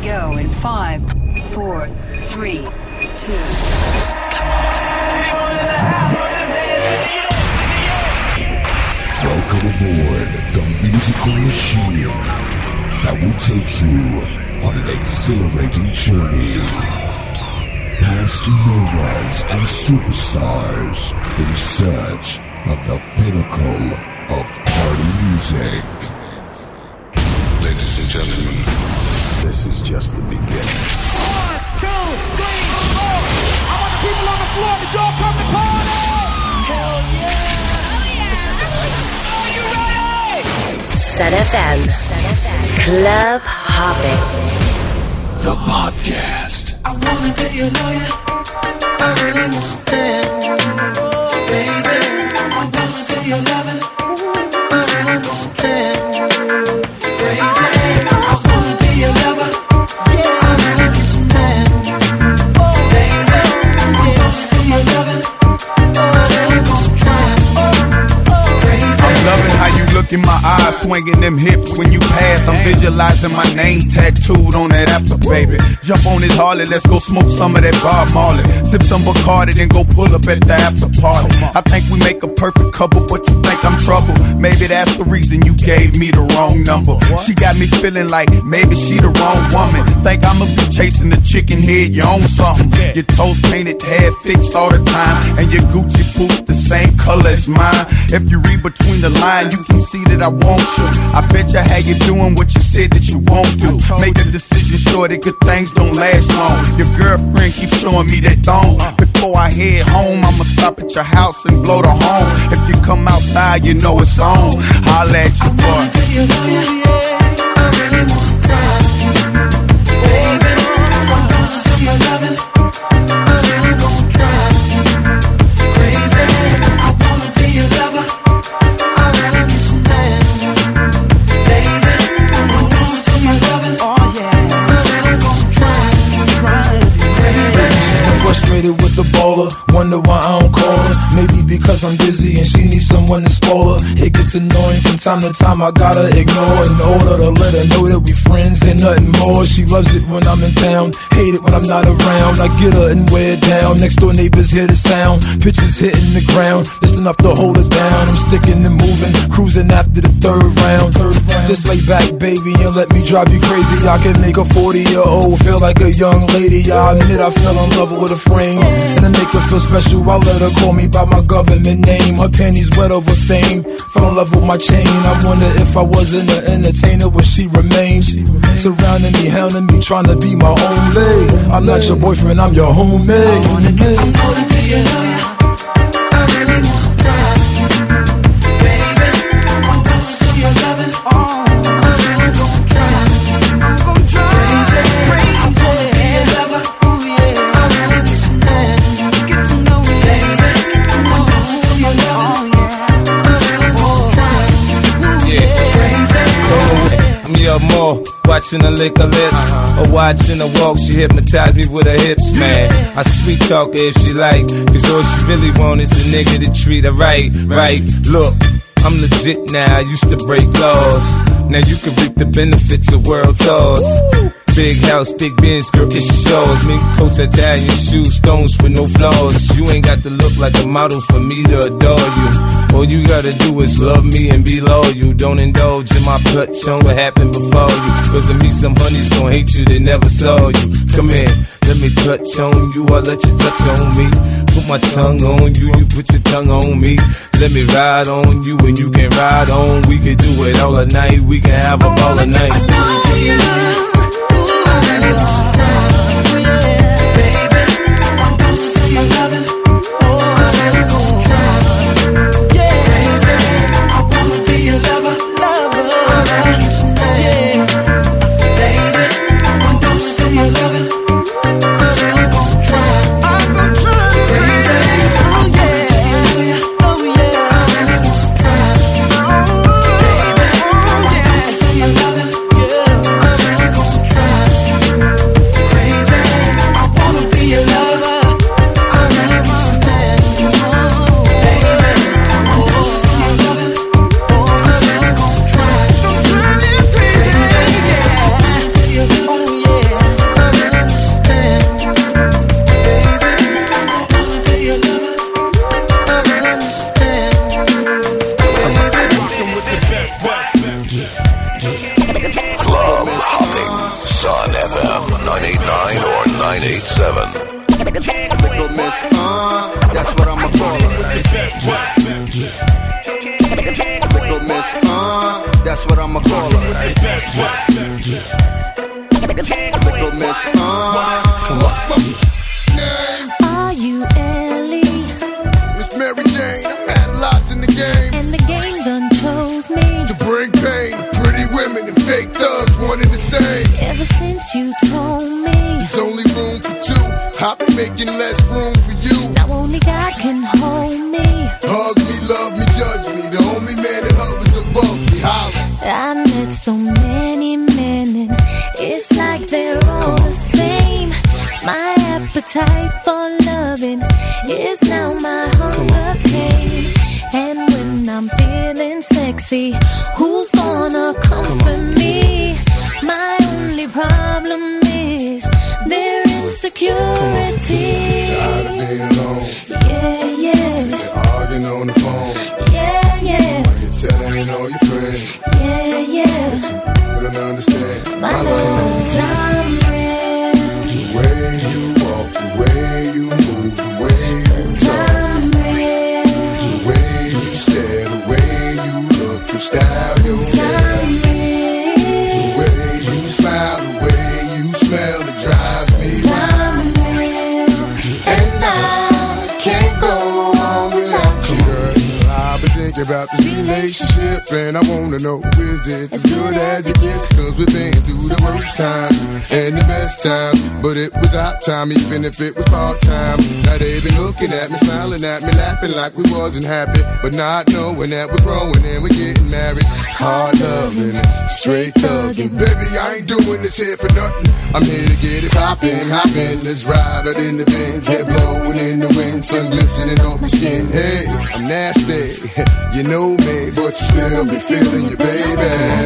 go in 5, 4, 3, 2. Welcome aboard the musical machine that will take you on an exhilarating journey past novas and superstars in search of the pinnacle of party music. Ladies and gentlemen, this is just the beginning. 1, 2, 3, 4. I want the people on the floor. Did y'all come to party? Hell yeah! Are you ready? Set FM. Club Hopping. The podcast. I wanna be your lawyer. I really understand you, baby. I wanna be your lover. I really understand you, crazy. I wanna be your lover. Yeah, I really understand you, baby. I wanna be your lover. I really understand you, crazy. I'm loving how you look in my eyes, swinging them hips when you pass. I'm visualizing my name tattooed on that after, baby. Jump on this Harley, let's go smoke some of that Bob Marley. Sip some Bacardi, then go pull up at the after party. I think we make a perfect couple, but you think I'm trouble. Maybe that's the reason you gave me the wrong number. She got me feeling like maybe she the wrong woman. Think I'ma be chasing the chicken head, you own something. Your toes painted, hair fixed all the time, and your Gucci boots the same color as mine. If you read between the lines, you can see that I want you. I bet you how you doing what you said that you won't do. Make a decision sure that good things don't last long. Your girlfriend keeps showing me that thong. Before I head home, I'ma stop at your house and blow the horn. If you come outside, you know it's on. Holla at your boy. I really understand you, baby. I wanna see your loving. I really understand you, crazy. I wanna be your lover. I really understand you, baby. I wanna see your loving. Oh yeah, I really understand you, crazy. Frustrated with the baller, wonder why I don't call her. Maybe because I'm busy and she needs someone to spoil her. It gets annoying from time to time, I gotta ignore in order to let her know that we friends and nothing more. She loves it when I'm in town, hate it when I'm not around. I get her and wear it down, next door neighbors hear the sound. Pitches hitting the ground, just enough to hold us down. I'm sticking and moving, cruising after the third round. Just lay back, baby, and let me drive you crazy. I can make a 40-year-old feel like a young lady. I admit I fell in love with a frame, and to make her feel special, I let her call me by my government name. Her panties wet over fame, fell in love with my chain. I wonder if I wasn't an entertainer, would she remain? Surrounding me, hounding me, trying to be my own lady. I'm not your boyfriend, I'm your homie. I wanna be your lawyer. I really understand you, baby. I wanna see your loving. I really understand you, crazy. I wanna be your lover. I really understand you, baby. I wanna see your loving. I really understand you, crazy. I'm your more, watching her lick her lips, or watching her walk, she hypnotized me with her hips, man. I sweet talk her if she like, cause all she really want is a nigga to treat her right. Look, I'm legit now, I used to break laws. Now you can reap the benefits of world tours. Big house, big Benz, girl, it's yours. Mink coats, Italian shoes, stones with no flaws. You ain't got to look like a model for me to adore you. All you gotta do is love me and be loyal. Don't indulge in my touch on what happened before you. Cause of me, some honeys gon' hate you, they never saw you. Come here, let me touch on you, I'll let you touch on me. Put my tongue on you, you put your tongue on me. Let me ride on you and you can ride on. We can do it all night, we can have a ball all night. I really understand you, baby. I wanna see your loving. I really understand you, crazy. I wanna be your lover. I really understand you, baby. I wanna see your loving. I really understand you, crazy. Oh yeah, I really understand you, baby. I wanna see your loving. 989 or 987. Little Miss, that's what I'ma call her. Little Miss, that's what I'ma call her. Little Miss, what's my name? Are you Ellie? Miss Mary Jane, I've had lots in the game. And the game done chose me to bring pain to pretty women and fake thugs, one and the same. Ever since you told me there's only room for two, I've been making less room for you. Now only God can hold me. Hug me, love me, judge me. The only man that hovers above me, holler. I met so many men and it's like they're all the same. My appetite for loving is now my hunger pain. And when I'm feeling sexy, who's gonna comfort me? My only problem is their insecurity. Tired of being alone. Yeah, yeah. Sitting arguing on the phone. Yeah, yeah. Why you telling all your friends? Yeah, yeah. But you don't understand my love. 'Cause I'm real. The way you walk, the way you move, the way you talk. I'm real. The way you stare, the way you look, your style, your hair. The way you smile, the way you smell, it drives me wild. And I can't go on without you. Girl, I've been thinking about this relationship, and I wanna know, is it as good as it gets? 'Cause we've been through the worst times and the best times, but it was our time, even if it was part-time. Now they been looking at me, smiling at me, laughing like we wasn't happy, but not knowing that we're growing and we're getting married. Hard loving, straight thugging. Baby, I ain't doing this here for nothing. I'm here to get it poppin', hoppin'. Let's ride out in the Benz, head blowing in the wind, sun glistening off my skin. Hey, I'm nasty, you know me, but you still be feeling you, baby.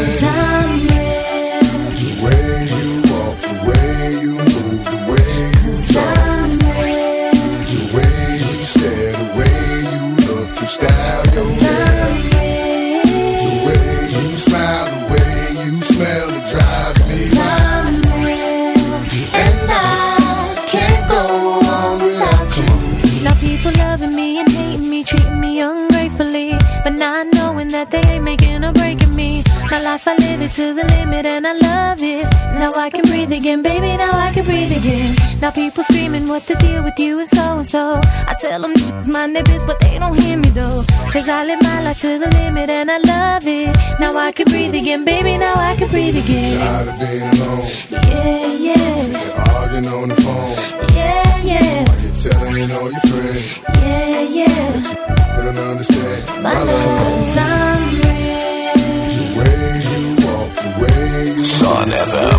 The way you walk, the way you move, the way you talk, the way you stare, the way you look, your style, your hair, the way you smile, the way you smell, it drives me wild. And I can't go on without you. Now people loving me and hating me, treating me ungratefully, but not knowing that they ain't making or breaking me. My life, I live it to the limit and I love it. Now I can breathe again, baby, now I can breathe again. Now people screaming, what's the deal with you and so and so. I tell them it's mind their biz, but they don't hear me though. 'Cause I live my life to the limit and I love it. Now I can breathe again, baby, now I can breathe again. Tired of being alone. Yeah, yeah. Sitting arguing on the phone. Yeah, yeah. Why you telling all your friends? Yeah, yeah. But you don't understand my love. 'Cause I'm real. The way you walk, the way you Sun FM.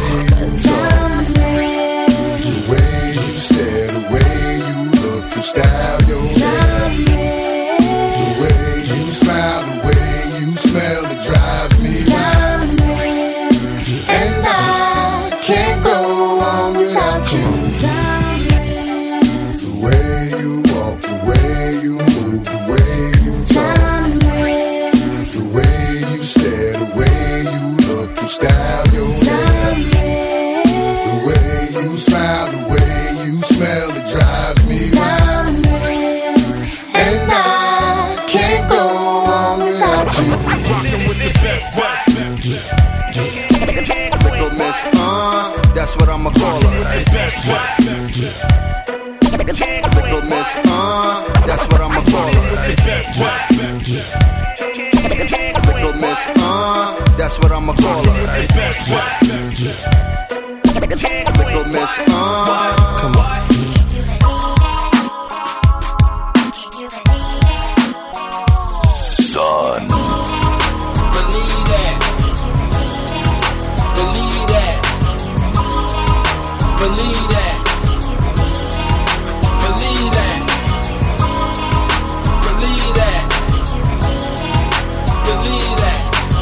The way you stare, the way you look, your style, your hair. The way you smile, the way you smell, it drives me wild. And I can't go on without you. The way you walk, the way you move, the way you talk, the way you stare, the way you look, your style, your hair. The way you smile, the way you smell, it drives me wild. And I can't go on without you. Little Miss, that's what I'ma call her. Little Miss, that's what I'ma call her. Little Miss, that's what I'ma call her. Little Miss, come on. Son. Believe that. Believe that. Believe that. Believe that. Believe that. Believe that.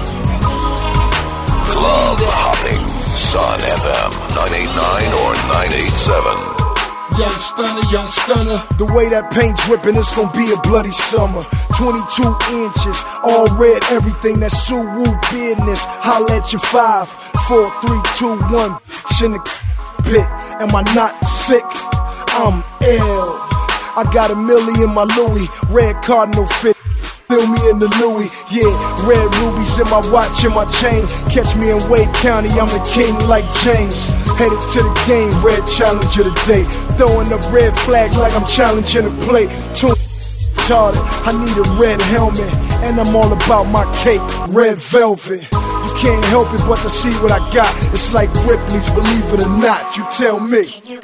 Club hopping. Sun FM 989 or 987. Young stunner, the way that paint dripping, it's gonna be a bloody summer. 22 inches, all red, everything that's Suwu business. Holla at your 5, 4, 3, 2, 1. In the pit. Am I not sick? I'm ill. I got $1 million in my Louis, red cardinal fit. Fill me in the Louis, yeah. Red rubies in my watch and my chain. Catch me in Wade County, I'm the king like James. Headed to the game, red challenger today. Throwing up red flags like I'm challenging the play. Too retarded, I need a red helmet. And I'm all about my cake, red velvet. You can't help it but to see what I got. It's like Ripley's, believe it or not, you tell me. Believe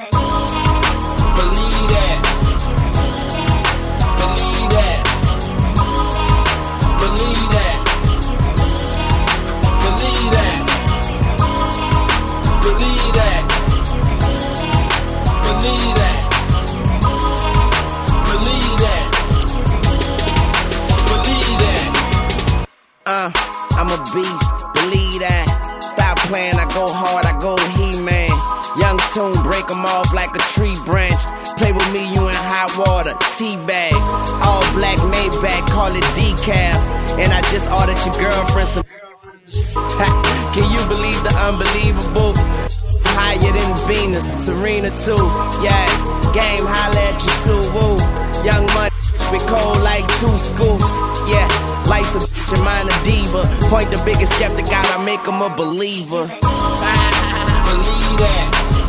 that. Believe that. Believe that. Believe that. Believe that. Believe that. Believe that. Believe that. I'm a beast. Believe that. Stop playing. I go hard. I go He-Man. Young tune, break them off like a tree branch. Play with me, you in hot water, teabag. All black Maybach, call it decaf. And I just ordered your girlfriend some. Can you believe the unbelievable? Higher than Venus, Serena too. Yeah, game, holla at you, Sue Woo. Young money, we cold like 2 scoops. Yeah, life's a bitch and mine a diva. Point the biggest skeptic out, I make him a believer. Believe that.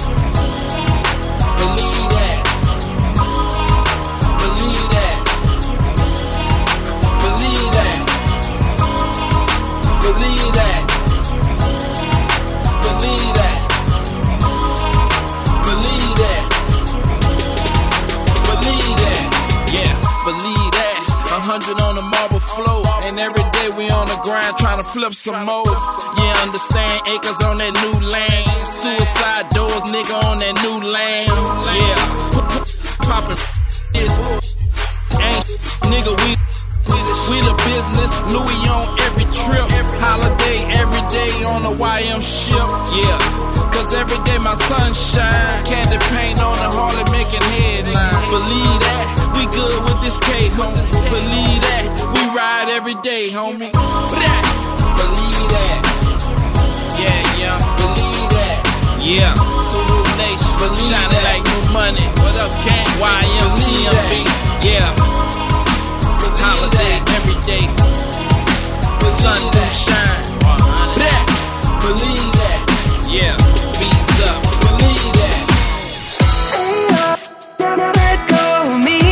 Believe that. Believe that. Believe that. Believe that. Believe that. Believe that. Believe that. Yeah, believe that. 100 on the marble floor, and every day we on the grind trying to flip some more. Yeah, understand acres on that new land. Suicide doors, nigga on that new land. Yeah, poppin'. Ain't nigga, we the business. Louis on every trip. Holiday every day on the YM ship. Yeah, cause every day my sunshine. Candy paint on the Harley making headlines. Believe that, we good with this K, homie. Believe that, we ride every day, homie. Believe that. Yeah, yeah, believe that. Yeah, Zulu Nation, believe shining that. Like new money. What up, gang? YMCMB. Yeah, holiday every day. The sun do shine. Believe that. Yeah, beats up. Believe that. Never let go of me.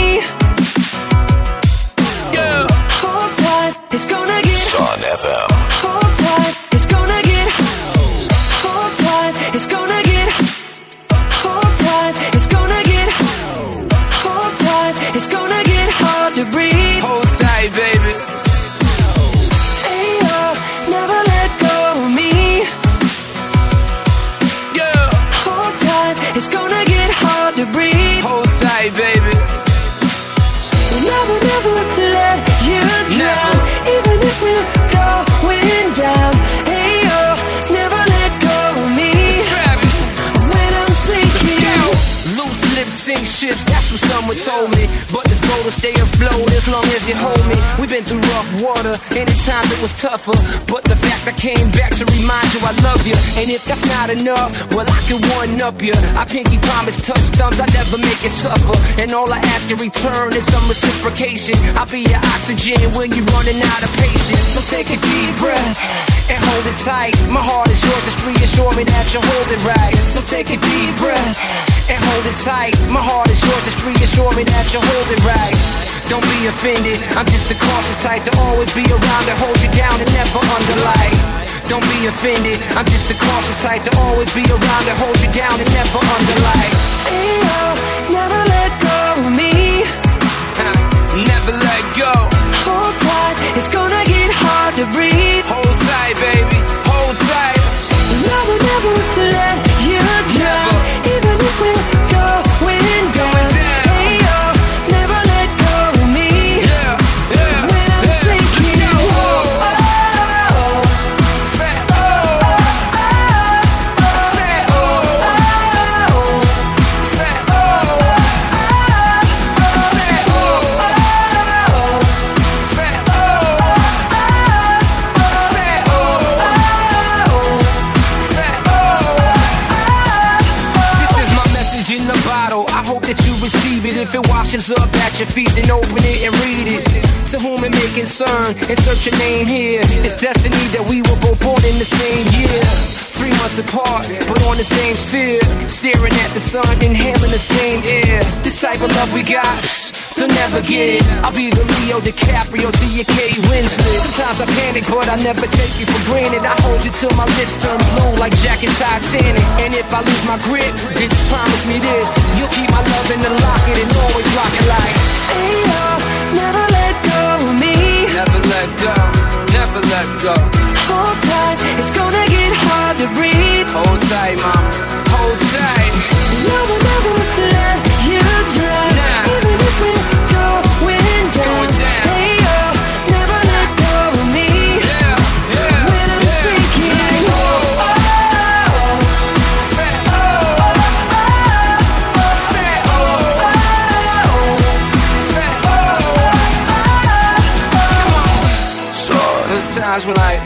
Yeah. Hold tight, it's gonna get. Sun FM. Hold tight, it's gonna get. Hold tight, it's gonna get. Hold tight, it's gonna get. Hold tight, it's gonna get hard to breathe. Hold tight, baby. Hey, never let go of me. Yeah. Hold tight, it's gonna get hard to breathe. Hold tight, baby. Never, never let you drown. Even if we're going down. Hey, never let go of me. When I'm sinking. Loose lips sink ships, that's what someone told me. But this boat will stay afloat as long as you hold me. We've been through rough water, and at times it was tougher. But the fact I came back to remind you I love you. And if that's not enough, well I can one up you. I pinky promise, touch thumbs, I never make you suffer. And all I ask in return is some reciprocation. I'll be your oxygen when you're running out of patience. So take a deep breath and hold it tight. My heart is yours, just reassure me that you hold it right. So take a deep breath and hold it tight. My heart is yours, just reassure me that you hold it right. Don't be offended, I'm just the cautious type to always be around to hold you down and never underlie. Don't be offended, I'm just the cautious type to always be around to hold you down and never underlie. Hey, never let go of me. Never let go. Hold tight, it's gonna get hard to breathe. Hold tight, baby, hold tight. Never, never let you drown. Even if we're going down. Hey, never let go of me. When I'm sinking. that you receive it. If it washes up at your feet, then open it and read it. To whom it may concern, insert your name here. It's destiny that we were both born in the same year. 3 months apart, but on the same sphere. Staring at the sun, inhaling the same air. This type of love we got, they'll never get it. I'll be the Leo DiCaprio to your Kate Winslet. Sometimes I panic, but I never take you for granted. I hold you till my lips turn blue like Jack and Titanic. And if I lose my grip, then just promise me this: you'll keep my love in the locket and always rock it like, hey yo, never let go of me. Never let go, never let go. Hold tight, it's gonna get hard to breathe. Hold tight, mama, hold tight. Never, never let you drown. Nah. Even if we're going down. Hey yo, never let go of me. Yeah, yeah, when I'm sinking. Oh, oh, oh. Say, oh, oh, oh. Say, oh, oh, oh. Say, oh, oh, oh. Son. There's times when I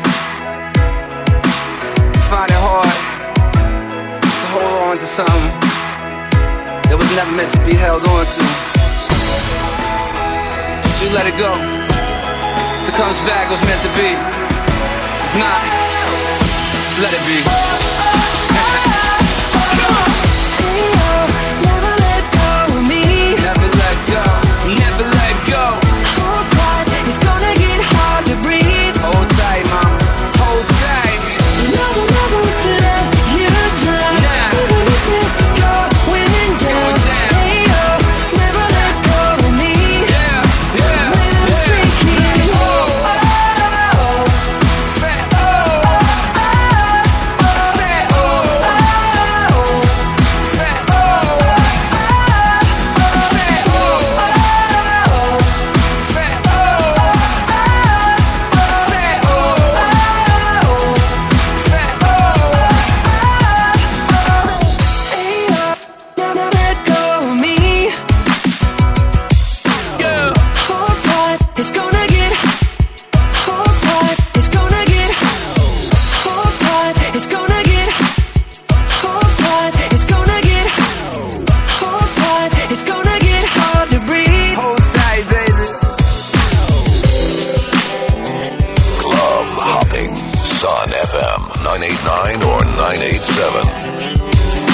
find it hard to hold on to something that was never meant to be held on to. So you let it go. If it comes back, it was meant to be. If not, just let it be. Hey yo, never let go of me. Never let go, never let go. Hold tight, it's gonna get hard to breathe. Hold tight, mama, hold tight. Never, never let you drown. Nah. Even if you're going down. Hey yo, never let go of me. Yeah, yeah, when I'm yeah. sinking. Oh, oh, oh. Say, oh, oh, oh. Say, oh, oh, oh. Say, oh, oh, oh. Say, oh, oh, oh. Say, oh, oh, oh. Say, oh, oh, oh. Say, oh, oh, oh. Hey yo, never let go of me. Yeah. Hold tight, it's gonna get. Hold tight, it's gonna get. Hold tight, it's gonna get. Hold tight, it's gonna get. Hold tight, it's gonna get hard to breathe. Hold tight, baby. Club hopping. Sun FM 989 or 987.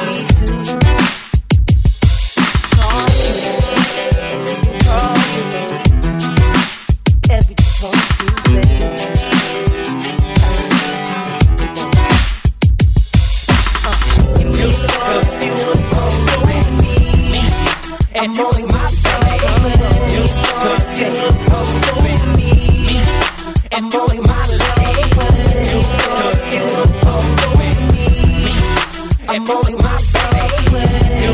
I'm only my baby. I'm only my lady. I'm only my baby.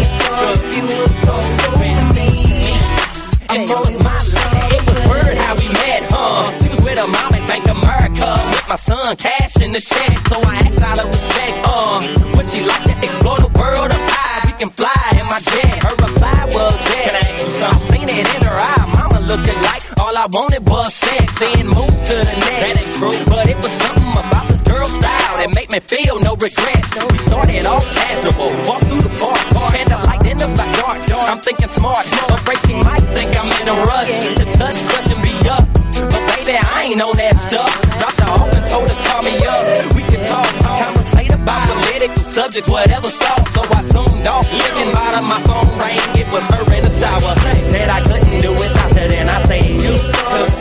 I'm only my lady. It was word how we met, She was with her mom in Bank America, with my son cash in the check. So I asked out of respect, would she like to explore the world of high? We can fly in my jet. Her reply was, yeah. Can I ask you something? I seen it in her eye. Mama looking like all I wanted was sex. Then move to the next. That ain't true, but it was something about this girl's style that made me feel no regrets. We started off casual, walked through the park, candlelight in the backyard. I'm thinking smart, afraid she might think I'm in a rush to touch, crush, and be up. But baby, I ain't on that stuff. Dropped her off and told her call me up. We could talk, conversate about political subjects, whatever thought. So I zoomed off, looking bottom, my phone rang. It was her in the shower. Said I couldn't do it without her, then I said you could.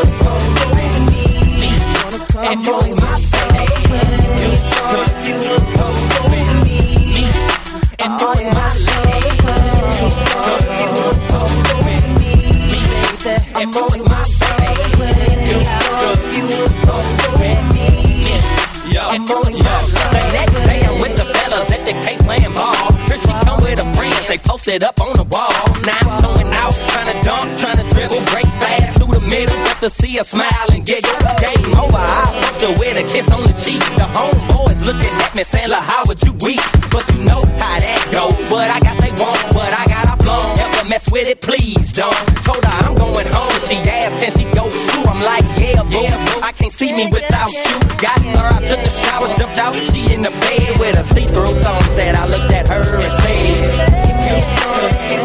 And you was my baby. You could. And you was my lady. And you was my baby. Yo, the next day I'm with the fellas at the Case Land Ball. Here she come with her friends, they posted up on the wall. Now I'm showing out, trying to dunk, trying to dribble, break fast through the middle just to see her smile and giggle. Game over, I pushed her with a kiss on the cheek. The homeboys looking at me saying, "Look, how would you weep?" But you know how that go. What I got they want, what I got I flown. Ever mess with it, please don't. Told her I'm going home, she asked can she go too. I'm like, yeah, boo, I can't see me without you. Got her, I took a shower, jumped out, she in the bed with a see-through thong. Said I looked at her and said,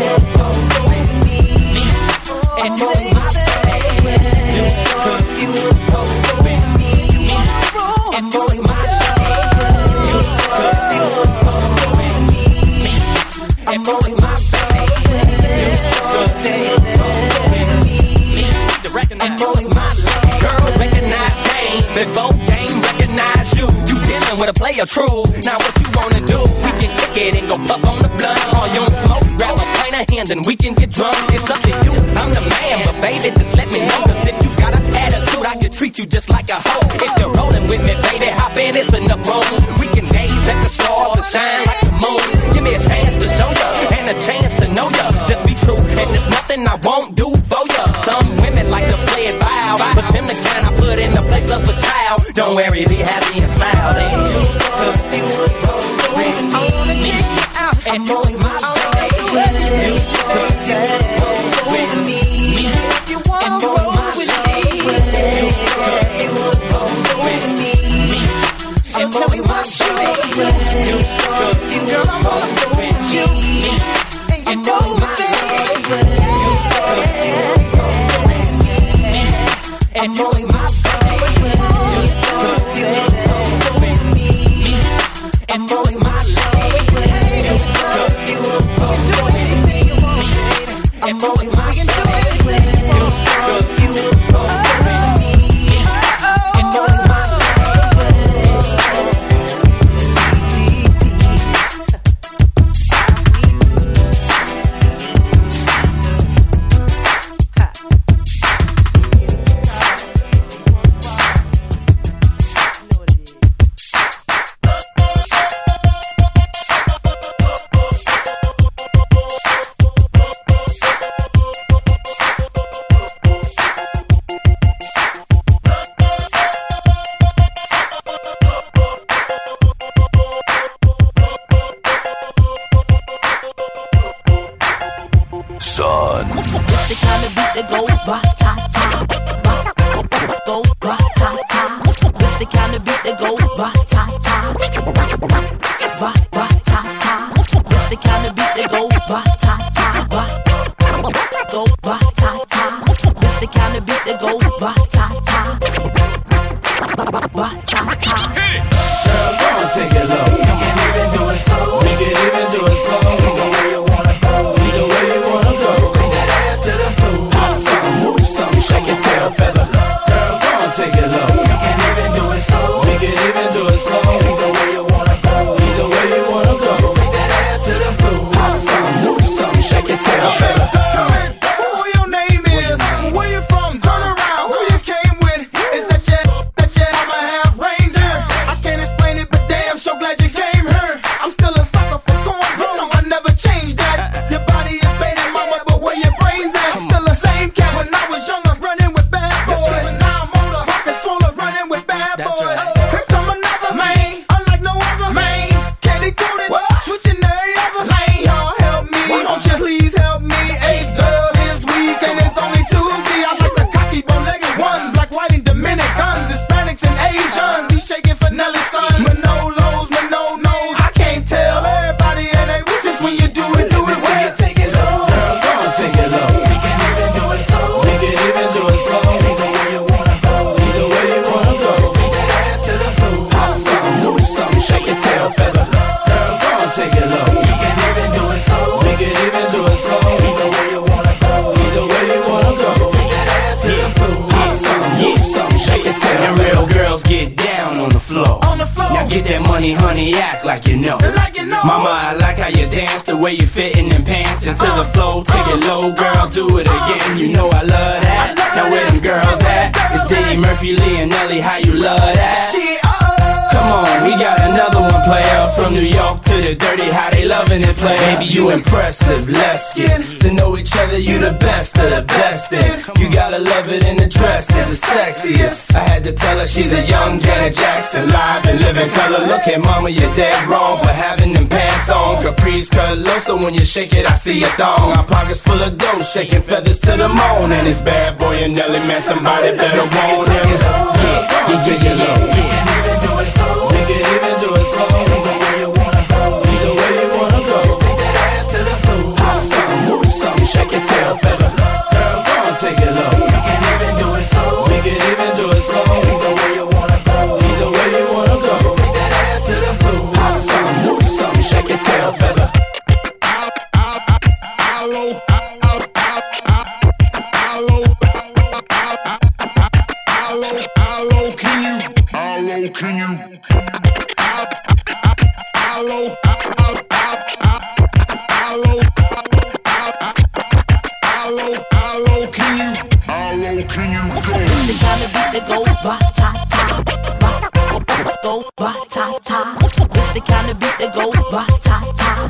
play a true. Now what you wanna do? We can kick it and go puff on the blunt. Or you don't smoke, grab a pint of hand and we can get drunk. It's up to you, I'm the man, but baby, just let me know. Cause if you got an attitude, I can treat you just like a hoe. If you're rolling with me, baby, hop in, it's enough room. We can gaze at the stars and shine like the moon. Give me a chance to show ya, and a chance to know ya. Just be true, and there's nothing I won't do for ya. Some women like to play it foul, but them the kind I put in the place of a child. Don't worry, be happy and smile. Then you could be with me, and you was my baby. You could be with me, and you was my baby. You could be with me, and you was my baby. You could be with me, and you was my baby. You could be with me, and you was my baby. And boy, my lady, you could be with me. And boy, my lady, you could be with me. And boy, my Son. It's the kind of beat that go ba-ta-ta, go ba-ta-ta. It's the kind of beat that go ba-ta-ta, ba-ta-ta. It's the kind of beat that go ba-ta-ta, go ba-ta-ta. It's the kind of beat that go ba-ta-ta, ba-ta-ta. Girl, go and take it low. We can even do it slow. We can even do it slow. The way you wanna go, the way you wanna go. Take that ass to the floor. Hop something, move something, shake your tail feather. Girl, go and take it low. We can even do it slow. We can even do it slow. The way you wanna go, the way you wanna go. Take that ass to the floor. Hop something, move something, shake your tail feather. Who your name is? Where you from? Turn around. Who you came with? Is that your I'm a half reindeer? I can't explain it, but damn, so glad you came here. I'm still a sucker for corn, but no, I never changed that. Your body is baby mama, but where your brains at? Still the same cat when I was younger, running with bad boys. But now I'm older, and swoller, running with bad boys. Here come another man, unlike no other man. Candy coated, switching every other lane. Y'all help me, won't you please help me? Eighth girl this week, and it's only Tuesday. I like the cocky, bow-legged ones, like white and Dominicans, Hispanics and Asians. Be shaking for Nelly's son, Manolos, Mano-nos. I can't tell everybody, and they just when you do it well. Take it low. Girl, go and take it low. We can even do it slow. We can even do it slow. The way you wanna go, the way you wanna go. Take that ass to the floor. Hop something, move something, shake your tail feather. Girl, go and take it low. We can even do it slow. We can even do it slow. The way you wanna go, the way you wanna go. Take that ass to the floor. Hop something, move something, shake your tail. And real girls get down on the floor. Now get that money, honey, act like you know. Mama, I like how you dance, the way you fit in them pants into the flow. Take it low, girl, do it again. You know I love that. Now where them girls at? It's Diddy, Murphy, Lee, and Nelly. How you love that? Come on, we got another one player from New York to the dirty. How they loving it, play. Baby, you impressive. Let's get to know each other. You the best of the best. You gotta love it in the dress. It's the sexiest. I had to tell her she's a young Janet Jackson, live and living color. Look at mama, you're dead wrong for having them pants on. Caprice cut low, so when you shake it, I see a thong. Our pockets full of dough, shaking feathers to the moon. And it's bad boy and Nelly, man, somebody better want him. Yeah. We can even do it slow. We can even do it slow. The way you wanna go, the way you wanna go. Take that ass to the floor. Hop something, move something, shake your tail feather. Girl, go and take it low. We can even do it slow. We can even do it slow. The way you wanna go, the way you wanna go. Take that ass to the floor. Hop something, move something, shake your tail feather. How low can you? that go ba-ta-ta, go ba-ta-ta. It's the kind of beat that go ba-ta-ta,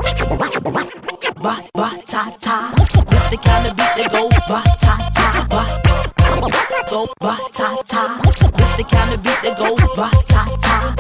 ba-ta-ta. It's the kind of beat that go ba-ta-ta, go ba-ta-ta. It's the kind of beat that go ba-ta-ta,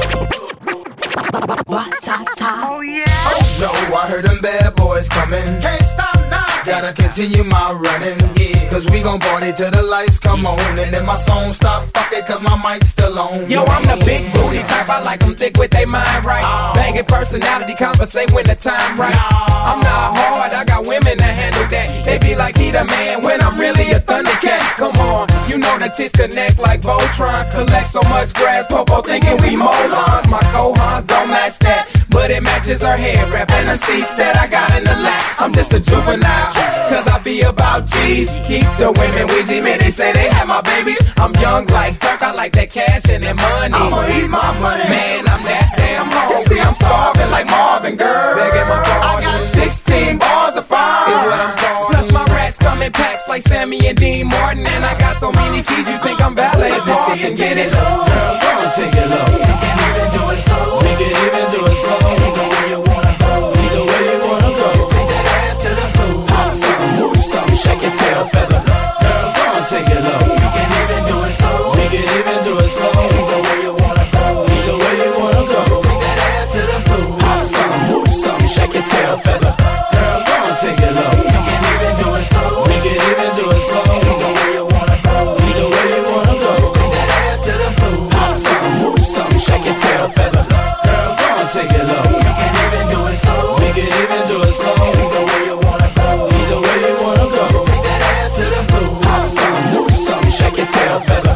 ba-ta-ta. Oh yeah. Oh no, I heard them bad boys coming. Can't stop now. Gotta continue my running, yeah. Cause we gon' party till the lights come on. And then my song stop, fuck it, cause my mic's still on. Yo, I'm the big booty type, I like them thick with they mind right. Banging personality, conversate when the time right. I'm not hard, I got women that handle that. They be like, he the man when I'm really a Thundercat. Come on, you know the tits connect like Voltron. Collect so much grass, Popo thinking we molons. My co-hons don't match that, but it matches her hair wrap and the seats that I got in the lap. I'm just a juvenile, cause I be about G's. Keep the women wheezy, man, they say they have my babies. I'm young like Turk, I like that cash and that money. I'ma eat my money, man, I'm that damn hungry. I'm starving like Marvin, girl. Begging my pardon. I got 16 bars of fire, is what I'm starving. Plus my rats come in packs like Sammy and Dean Martin. And I got so many keys, you think I'm valet parking. Get it? Girl, go and take it low. You can even do it slow. We can even do it slow. Either way you wanna go, either way you wanna go. Just take that ass to the floor. Hop something, move something, shake your tail feather. Girl, go and take it low. You can even do it slow. We can even do it slow. Either way you wanna go, either way you wanna go. Just take that ass to the floor. Hop something, move something, shake your tail feather. Girl, go and take it low. You can even do it slow. We can even do it slow. Either way you wanna go, either way you wanna go. Just take that ass to the floor. Hop something, move something, shake your tail feather. Girl, go and take it low. You can even do it slow. We can even do it slow. Either way you wanna go, either way you wanna go. Just take that ass to the floor. Hop something, move something, shake your tail feather.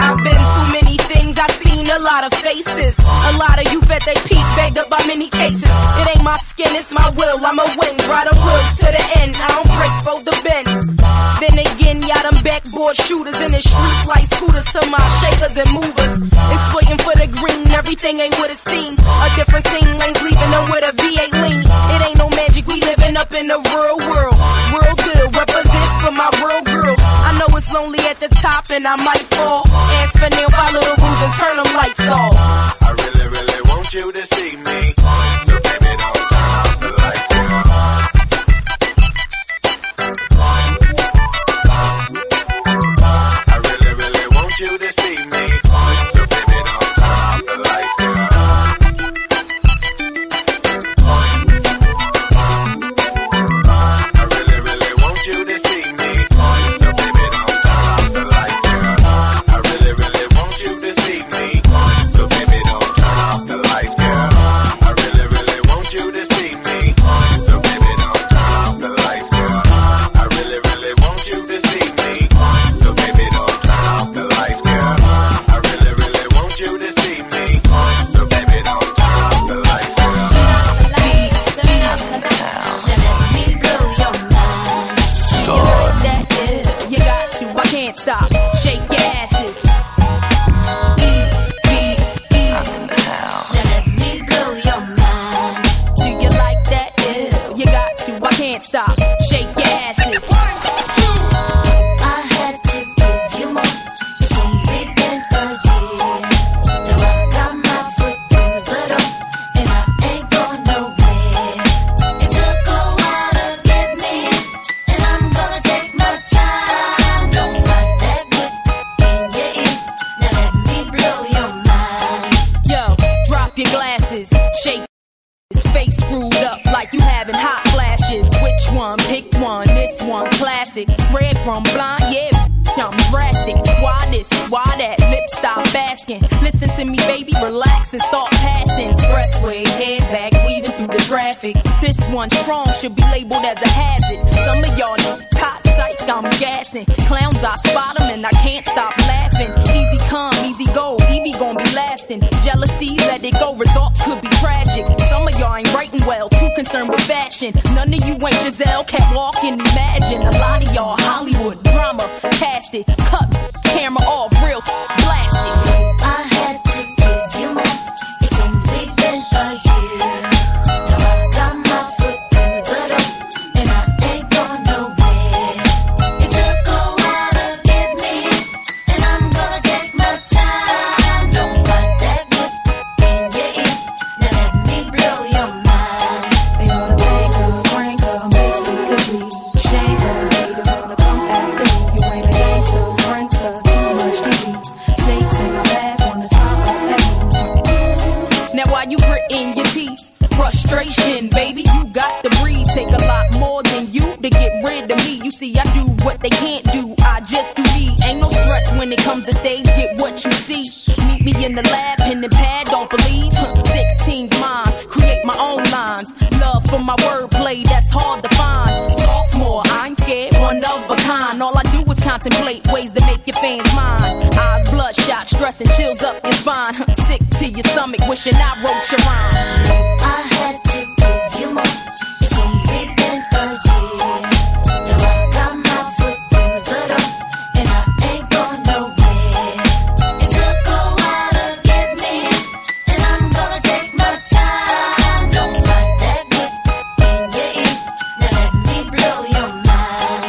I've been through many things, I've seen a lot of faces. A lot of youth at they peak, begged up by many cases. It ain't my skin, it's my will, I'ma win. Ride a will to the end, I don't break for the bend. Then again, y'all them backboard shooters in the streets like scooters to my shakers and movers. Exploiting for the green, everything ain't what it seems. A different scene, lanes leaving them with a V8 lean. It ain't no magic, we living up in the real world. Real good, represent for my real girl. I know it's lonely at the top and I might fall. As for now, follow the rules and turn them lights off. I really, really want you to see me. So baby, don't turn off the lights, girl. I really, really want you to see me. So baby, don't turn off the lights, girl. I really, really want you to see me. So baby, don't turn off the lights, girl. I really, really want you to see me. So baby, don't turn off the lights, girl. I really, really want you to see me. So baby, don't turn off the lights, girl. I really, really want you to see me. So baby, don't turn off the lights, girl. I really, really want you to see me. So baby, don't turn off the lights, girl. You got to, I can't stop. Shake your asses. Let me blow your mind. Do you like that? Yeah, you got to, I can't stop. Shake your asses. I had to give you more. It's only been a year. Now I've got my foot through the door, and I ain't going nowhere. It took a while to get me, and I'm gonna take my time. Don't fight that good in your ear. Now let me blow your mind. Yo, drop your glasses. Shake his face screwed up like you having hot flashes. Which one? Pick one. This one classic. Red from blind, yeah. I'm drastic. Why this? Why that? Lip stop asking. Listen to me, baby, relax and start passing. Expressway, head back, weaving through the traffic. This one strong should be labeled as a hazard. Some of y'all know hot psych, I'm gassing. Clowns, I spot them and I can't stop laughing. Easy come, easy go, Evie gon' be lasting. Jealousy, let it go, results could be tragic. Some of y'all ain't writing well, too concerned with fashion. None of you ain't Giselle, can't walk and imagine. A lot of y'all Hollywood drama, cast it, cut, camera off, real blasting. I had to give you more. It's only been a year. Now I've got my foot through the door, and I ain't going nowhere. It took a while to get me, and I'm gonna take my time. Don't fight that good in your ear. Now let me blow your mind. They wanna make her, crank her, make me complete. Shame her, haters wanna come after me. You ain't a gangster, prankster, too much TV. Snakes in my bag, wanna stop at me. Now why you gritting your teeth? Frustration, baby, you got to breathe. Take a lot more than you to get rid of me. You see, I do what they can't do, I just do me. Ain't no stress when it comes to stage, get what you see. Meet me in the lab, pen and pad, don't believe. 16's mine, create my own lines. Love for my wordplay, that's hard to find. Sophomore, I ain't scared, one of a kind. All I do is contemplate ways to make your fans mine. Eyes bloodshot, stress and chills up your spine. Sick to your stomach, wishing I wrote your rhyme. I had to give you more. It's only been a year. Now I've got my foot through the door, and I ain't going nowhere. It took a while to get me, and I'm gonna take my time. Don't fight that good in your ear. Now let me blow your mind.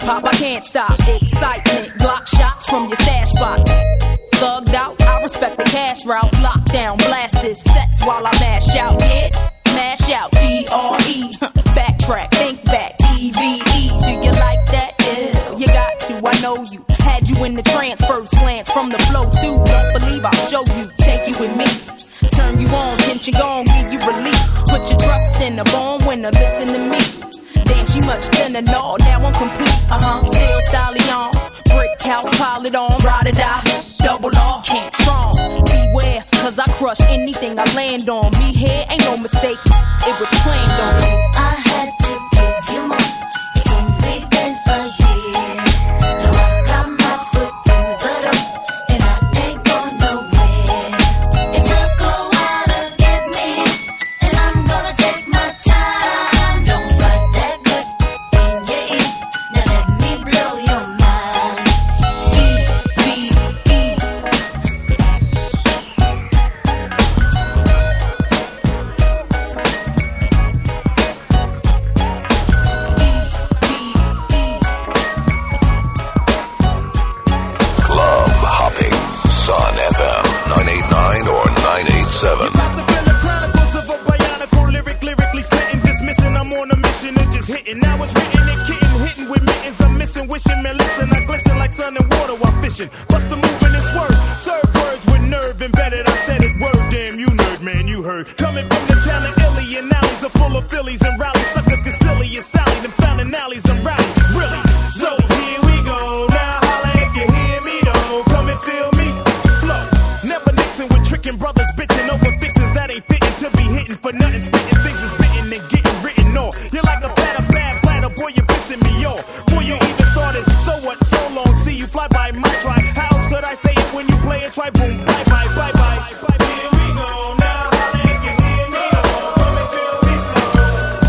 pop, I can't stop. Excitement, block shots from your stash box. Thugged out, I respect the cash route. Lockdown, blast this sets while I mash out. Yeah, mash out, D-R-E. Backtrack, think back, E-V-E. Do you like that? Yeah, you got to, I know you. Had you in the trance, first glance from the flow too. Don't believe I'll show you, take you with me. Turn you on, tension gone, give you relief. Put your trust in the born winner, listen to me. Damn, she much thinner, no, now I'm complete. Still styling on, brick house, pile it on, ride or die, double R, can't strong. Beware, cause I crush anything I land on. Me here ain't no mistake, it was planned on. I had to give you more. It's only been a year. Now I've got my foot through the door, and I ain't going nowhere. It took a while to get me, and I'm gonna take my time. Don't fight that good in your ear. Now let me blow your mind. Club hopping. Sun FM 989 or 987. Chronicles of a bionicle lyric, lyrically spitting, dismissing. I'm on a mission and just hitting. Now it's written and kitten, hitting with mittens. I'm missing, wishing, man, listen. I glisten like sun and water while fishing. Bust the move in this word. Serve words with nerve embedded. I said it word, damn you nerd, man, you heard. Coming from the town of Illy and alleys are full of Phillies and rallies. Suckers get silly and Sally. Them found in alleys and rally. Really? So here we go. Now holla if you hear me though. Come and feel me. Flow. Never mixing with tricking brothers, bitching over fixins that ain't fitting to be hitting for nothing. Spitting things is spitting and getting written on. You're like a bad platter, boy, you're pissing me off. Boy, you even started, so what, so long. See you fly by my try. How else could I say it when you play it? Try boom, bye bye, bye bye. Here we go now, holla if you hear me though. Come and feel me flow.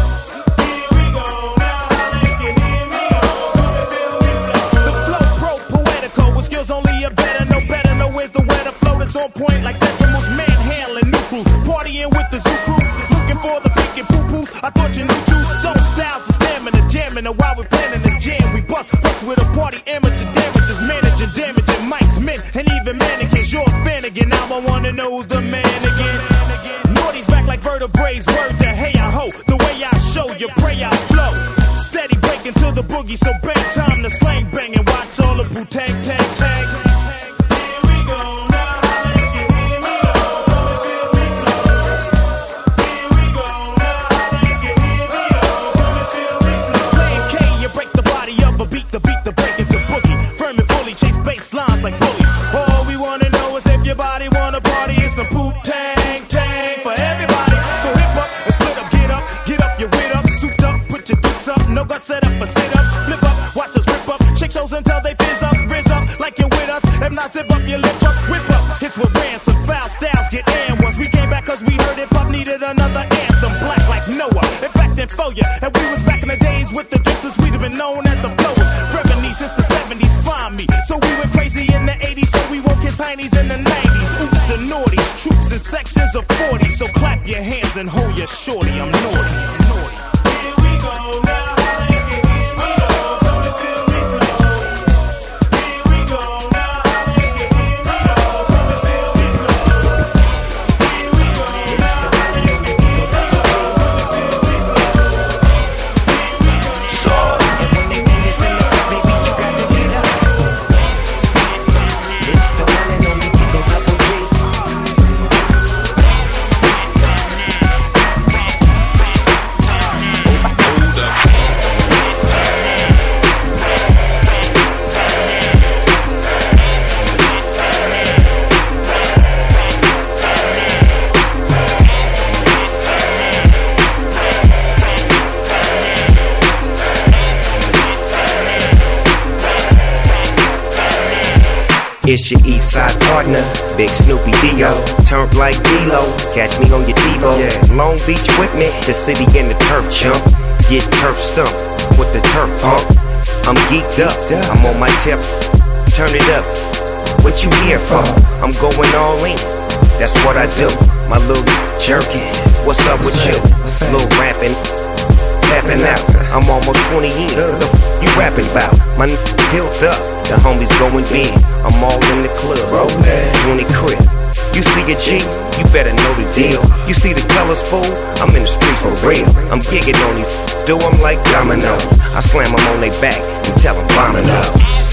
Here we go now, holla if you hear me though. Come and feel me flow. The flow pro poetical with skills only a better, no better, no where's the weather flow that's on point like decimals, manhandling new crews, partying with the zoo crew, looking for the pink and poo poos. I thought you knew two stone styles, the stamina, jamming, and while we're planning the jam, we bust with a party, amateur damages, managing, damaging mice, men, and even mannequins. You're a fan again, now I wanna know who's the man again. Naughty's back like vertebrae, word to hey I ho, the way I show you pray I flow. Steady breaking to the boogie, so bang time to slang bang and watch all the boo tag tag tag. Here we go now, holla if you hear me though. Come and feel me flow. Here we go now, holla if you hear me though. Come and feel me flow. Playing K, you break the body of a beat, the break into boogie. Firm and fully chase bass lines like bullies. All we wanna know is if your body wanna party. It's the boot tang tang for everybody. So hip up and split up, get up, your wit up, souped up, put your dukes up, no guts set up, but sit up, flip up, watch us rip up, shake shows until they fizz up, rizz up, like you're with us. If not, zip up your lip up, whip up. Hits with ransom, foul styles get and once we came back 'cause we heard hip hop needed another anthem, black like Noah. In fact, then for ya, and we was back in the days with the drifters, we'd have been known as the flowers. Revenue since the 70s, find me. So we went crazy in the 80s, so we woke his heinies in the 90s. Oops, the naughties, troops in sections of 40. So clap your hands and hold your shorty, I'm naughty. Here we go now, holla if you hear me though. Come and feel me flow. Here we go now, holla if you hear me though. Come and feel me flow. Here we go now, holla if you hear me though. Come and feel me flow. Sun. It's your east side partner, Big Snoopy Dio. Turn like D-Lo, catch me on your TiVo. Long Beach with me, the city in the turf chump. Get turf stumped with the turf pump. I'm geeked up, I'm on my tip. Turn it up, what you here for? I'm going all in, that's what I do. My little jerky, what's up with you? Little rapping, tapping out. I'm almost 20 in. The f you rapping about? My built up. The homies going big. I'm all in the club. 20 crib. You see a G, you better know the deal. You see the colors, fool? I'm in the streets for real. I'm gigging on these, do them like dominoes. I slam them on their back and tell them bombing up.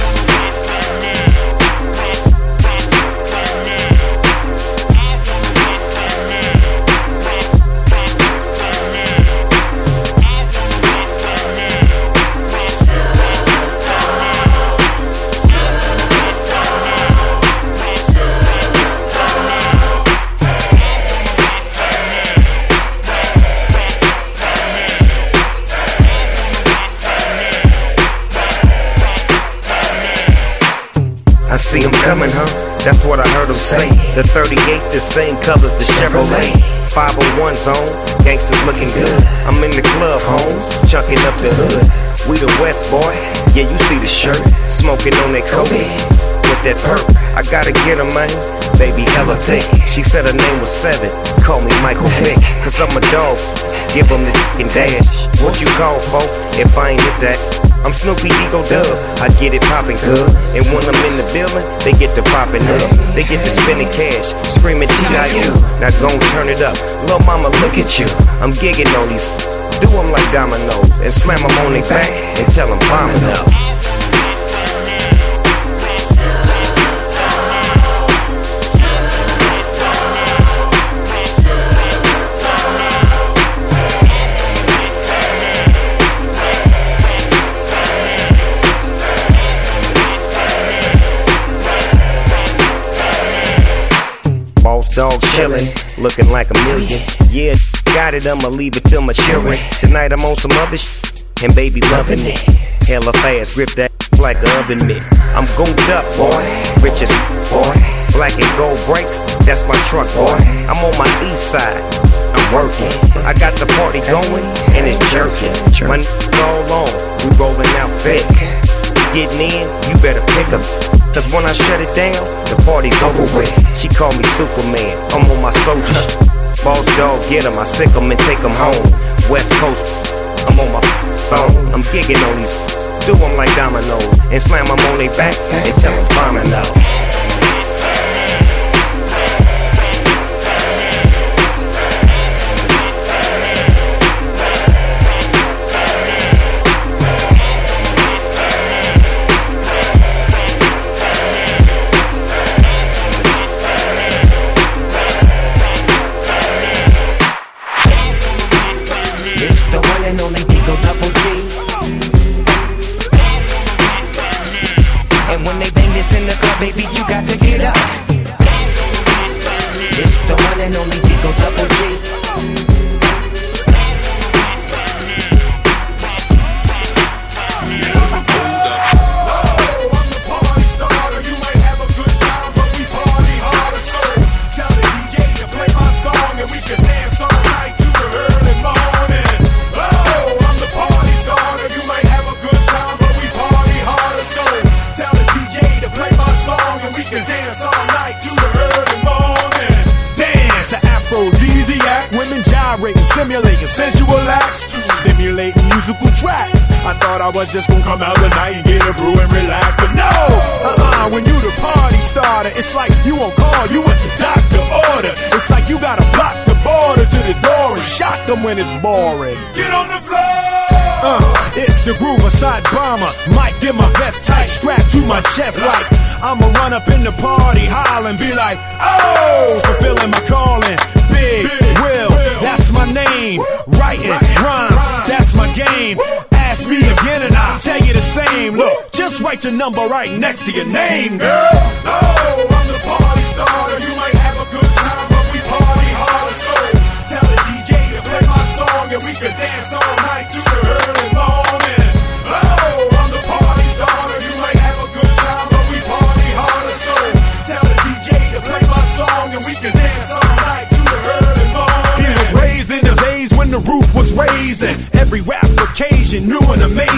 I see him coming, huh? That's what I heard him say. The 38, the same colors, the Chevrolet. 501 zone, gangsters looking good. I'm in the club, home, chunking up the hood. We the West, boy, yeah, you see the shirt. Smoking on that coke, with that perp. I gotta get her, man, baby hella thick. She said her name was Seven, call me Michael Vick. Cause I'm a dog, give them the f***ing dash. What you call, folk, if I ain't hit that? I'm Snoopy Ego Dub, I get it poppin' good. And when I'm in the building, they get to poppin' up. They get to spending cash, screaming T.I.U. Now gon' turn it up, lil' mama look at you. I'm gigging on these, do them like dominoes. And slam them on their back and tell them bombing up. Dog chillin', looking like a million. Yeah, got it, I'ma leave it till my children. Tonight I'm on some other and baby loving it. Hella fast, grip that like an oven mitt. I'm gold up, boy, rich as boy. Black and gold brakes, that's my truck, boy. I'm on my east side, I'm working. I got the party going, and it's jerking. My all on, we rolling out thick. Getting in, you better pick up. Cause when I shut it down, the party's over with. She call me Superman, I'm on my soldier shit. Boss dog, get him, I sick him and take him home. West Coast, I'm on my phone. I'm gigging on these, do them like dominoes. And slam them on their back and tell them bombing out. And only Digo Double G. And when they bang this in the club, baby, you got to get up. It's the one and only Digo Double G. Simulating sensual acts, stimulating musical tracks. I thought I was just gonna come out tonight and get a brew and relax, but no, when you the party starter, it's like you on call, you at the doctor order. It's like you gotta block the border to the door and shock them when it's boring. Get on the floor! It's the groove side bomber. Might get my vest tight, strapped to my chest like I'ma run up in the party, holler and be like, oh, fulfilling my calling. Big Will, that's my name. Writing rhymes, that's my game. Ask me again and I'll tell you the same. Look, just write your number right next to your name, girl. Oh, I'm the party starter. You might have a good time, but we party harder. So tell the DJ to play my song and we can dance all night to the early morning. Oh, I'm the party starter. You might have a good time, but we party harder. So tell the DJ to play my song and we can dance all night to the early morning. He was raised in the days when the roof was raised and every rap occasion new and amazing.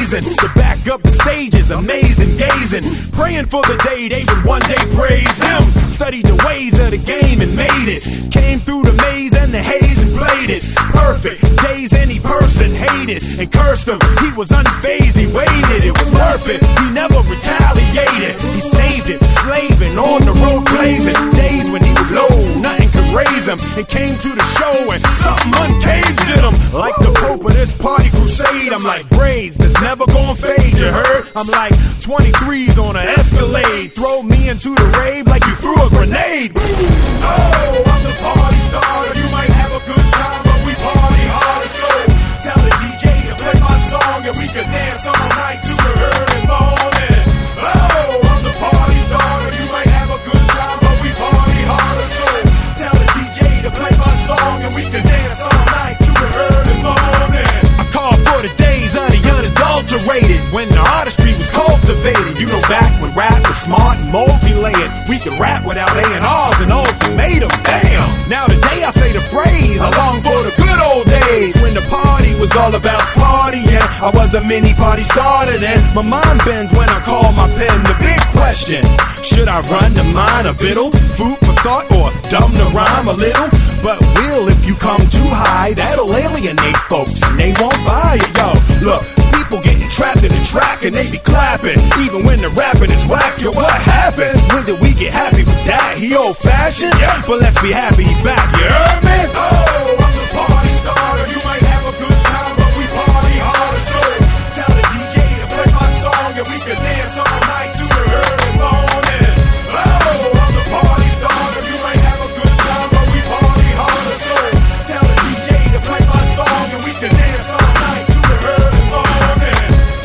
blazing. The back of the stage is amazed and gazing, praying for the day they would one day praise him. Studied the ways of the game and made it. Came through the maze and the haze and played it perfect. Days any person hated and cursed him. He was unfazed, he waited, it was worth it. He never retaliated, he saved it. Slaving on the road blazing. Days when he was low, nothing could raise him. And came to the show and something uncaged him. Like the Pope of this party crusade, I'm like braids that's never gonna fade, you heard? I'm like 23s on an Escalade. Throw me into the rave like you threw a grenade. Oh, I'm the party starter. You might have a good time, but we party harder. So tell the DJ to play my song and we can dance all night to the early morning. Oh, I'm the party starter. You might have a good time, but we party harder. So tell the DJ to play my song and we can dance all night to the early morning. I call for the days of the unadulterated, when the artistry was cultivated. You know, back when rap was smart and multi-layered, we could rap without A&Rs and ultimatum. Damn! Now today I say the phrase, I long for the good old days when the party was all about partying. I was a mini party starter then. My mind bends when I call my pen. The big question, should I run the mind a fiddle? Food for thought or dumb to rhyme a little? But will, if you come too high, that'll alienate folks and they won't buy it. Yo, look, people getting trapped in the track and they be clapping, even when the rapping is whack. Yo, what happened? When did we get happy with that? He old fashioned? Yeah. But let's be happy he back, you heard me? Oh, I'm the party starter. You might have a good time, but we party harder. So tell the DJ to play my song and we can dance all night to the early morning. Oh, I'm the party starter. You might have a good time, but we party harder. So tell the DJ to play my song and we can dance all night to the early morning.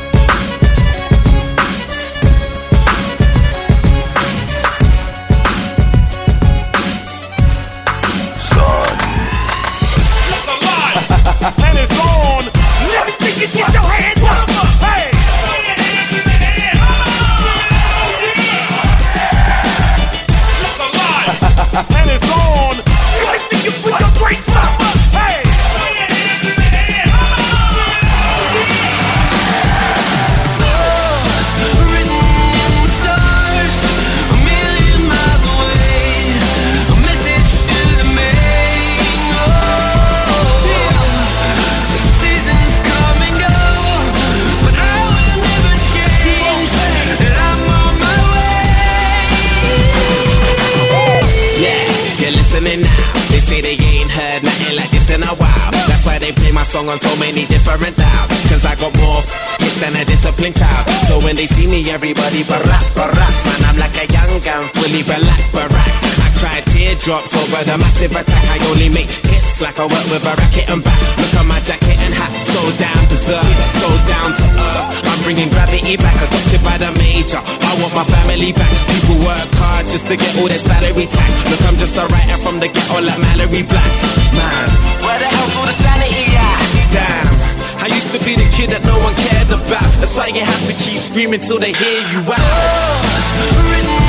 Son. And it's on. Let me see you get your hands up. Hey. And it's on. Let me see you put your drinks up. Hey. They say they ain't heard nothing like this in a while. That's why they play my song on so many different dials. Cause I got more hits than a disciplined child. So when they see me, everybody barracks. Man, I'm like a young gun, fully black barack. I cry teardrops over the massive attack. I only make hits like I work with a racket and back. Look at my jacket and hat, so down to earth, so down to earth. I'm bringing gravity back, adopted by the major. I want my family back. People work hard just to get all their salary tax. Look, I'm just a writer from the ghetto like Mallory Black. Man, where the hell's all the sanity at? Damn, I used to be the kid that no one cared about. That's why you have to keep screaming till they hear you out.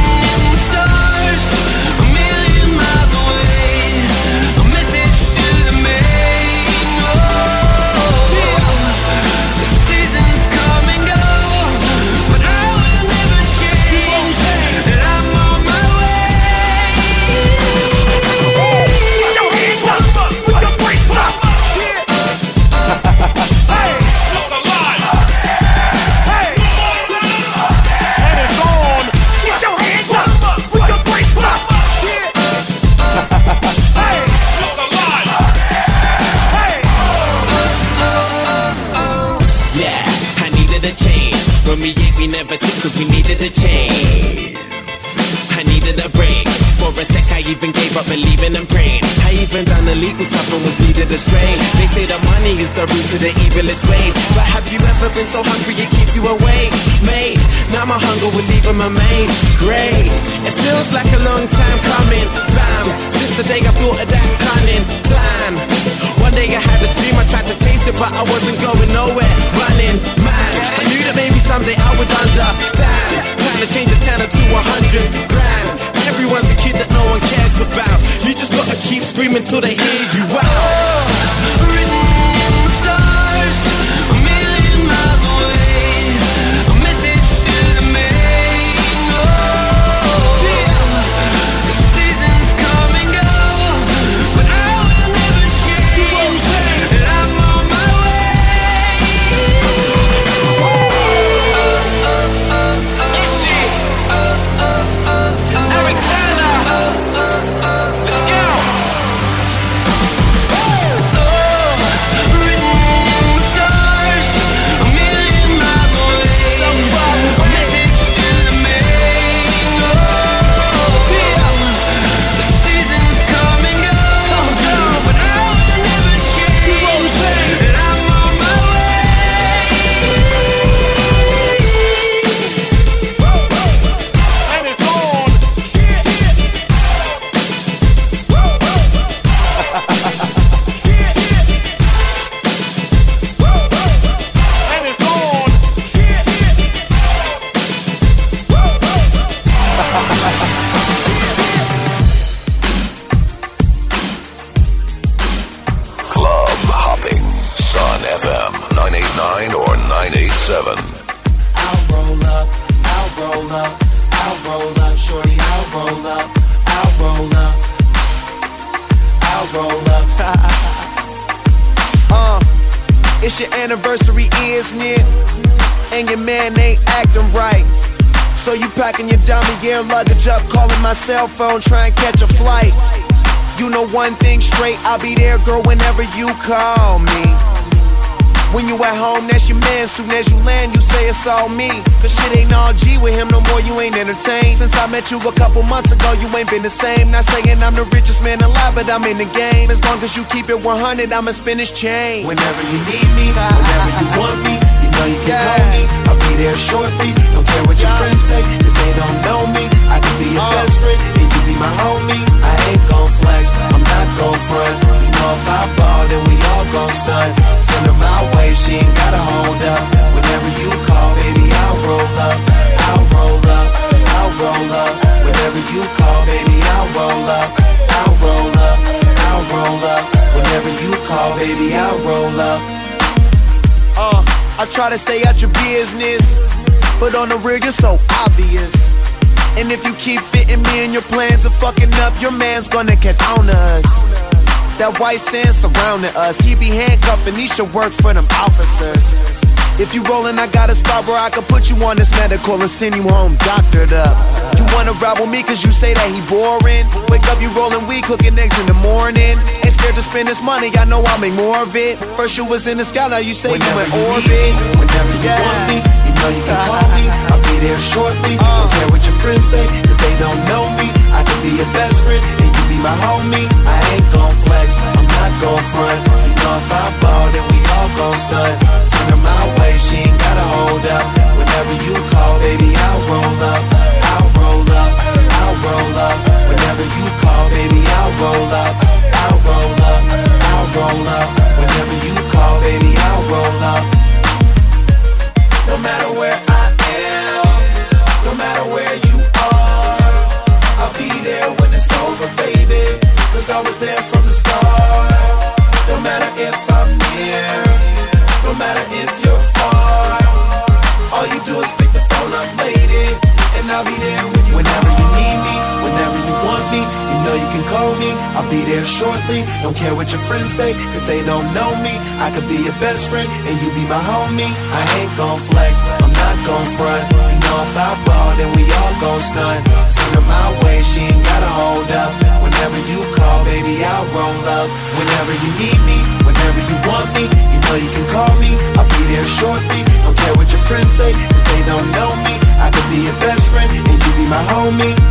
Never took cause we needed a change. I needed a break. For a sec I even gave up believing and praying. I even done illegal stuff and was needed astray. They say the money is the root to the evilest ways. But have you ever been so hungry it keeps you awake? Mate, now my hunger will leave them amazed. Great, it feels like a long time coming. Bam, since the day I thought of that cunning plan. One day I had a dream, I tried to taste it but I wasn't going nowhere. Running, man, I knew that maybe someday I would understand. Trying to change a 10 to 100 grand. Everyone's a kid that no one cares about. You just gotta keep screaming till they hear you out. Written in the stars, a million miles away. 98.7. I'll roll up, I'll roll up, I'll roll up, shorty, I'll roll up, I'll roll up, I'll roll up. It's your anniversary, isn't it? And your man ain't acting right. So you packing your dummy gear luggage up, calling my cell phone, trying to catch a flight. You know one thing straight, I'll be there, girl, whenever you call me. When you at home, that's your man. Soon as you land, you say it's all me. Cause shit ain't all G with him no more, you ain't entertained. Since I met you a couple months ago, you ain't been the same. Not saying I'm the richest man alive, but I'm in the game. As long as you keep it 100, I'ma spin his chain. Whenever you need me, whenever you want me, you know you can call me. I'll be there shortly, don't care what your friends say, cause they don't know me. I can be your best friend, and you be my homie. I ain't gon' flex, I'm not gon' front. You know if I ball, then we all gon' stunt. Send her my way, she ain't gotta hold up. Whenever you call, baby, I'll roll up, I'll roll up, I'll roll up. Whenever you call, baby, I'll roll up, I'll roll up, I'll roll up. Whenever you call, baby, I'll roll up. I try to stay out your business, but on the real, you're so obvious. And if you keep fitting me in your plans of fucking up, your man's gonna get on us. That white sand surrounding us, he be handcuffing, he should work for them officers. If you rollin', I got a spot where I can put you on this medical and send you home doctored up. You wanna ride with me cause you say that he boring. Wake up, you rollin' weed, cooking eggs in the morning. Ain't scared to spend this money, I know I'll make more of it. First you was in the sky, now you say whenever you in you orbit. Need me, whenever you want me, you know you can call me. I'll be there shortly, don't care what your friends say, cause they don't know me. I can be your best friend, and you be my homie. I ain't gon' flex, I'm not gon' front. You know if I ball, then we all gon' stunt. Send her my way, she ain't gotta hold up. Whenever you call, baby, I'll roll up, I'll roll up, I'll roll up. Whenever you call, baby, I'll roll up, I'll roll up, I'll roll up. Whenever you call, baby, I'll roll up. No matter where I am, no matter where you are, I'll be there when it's over, baby, cause I was there from the start. No matter if I'm near, no matter if you're far, all you do is pick the phone up, lady, and I'll be there when you whenever you need me, whenever you want me, you know you can call me. I'll be there shortly, don't care what your friends say, cause they don't know me. I could be your best friend, and you be my homie. I ain't gon' flex, I'm not gon' front. You know if I ball, then we all gon' stunt. Send her my way, she ain't gotta hold up. Whenever you call, baby, I'll roll up. Whenever you need me, whenever you want me, you know you can call me. I'll be there shortly, don't care what your friends say, cause they don't know me. I could be your best friend, and you be my homie.